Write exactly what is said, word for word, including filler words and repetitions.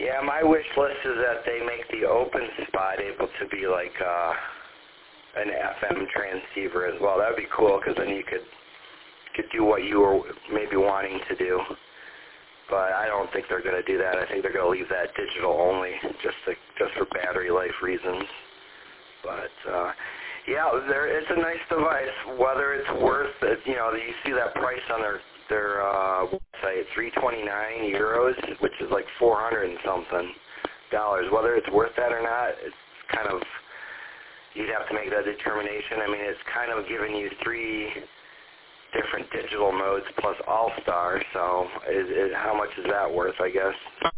Yeah, my wish list is that they make the open spot able to be like uh, an F M transceiver as well. That would be cool because then you could could do what you were maybe wanting to do. But I don't think they're going to do that. I think they're going to leave that digital only, just to, just for battery life reasons. But uh, yeah, there, it's a nice device. Whether it's worth it, you know, you see that price on their their uh, website, three twenty-nine euros, which is like four hundred and something dollars. Whether it's worth that or not, it's kind of, you'd have to make that determination. I mean, it's kind of giving you three different digital modes plus All-Star, so is, is, how much is that worth, I guess?